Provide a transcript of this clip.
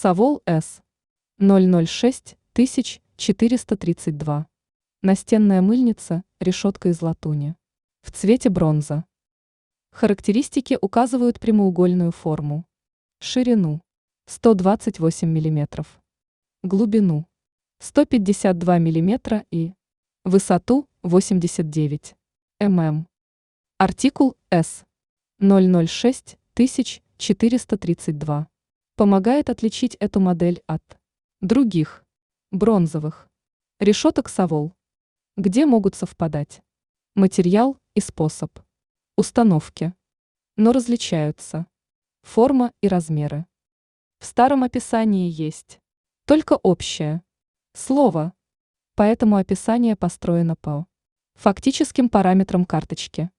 Савол С. 006432. Настенная мыльница, решетка из латуни. В цвете бронза. Характеристики указывают прямоугольную форму. Ширину 128 мм. Глубину 152 мм и высоту 89 мм. Артикул С. 006432. Помогает отличить эту модель от других бронзовых решеток Савол. Где могут совпадать материал и способ установки, но различаются форма и размеры. В старом описании есть только общее слово, поэтому описание построено по фактическим параметрам карточки.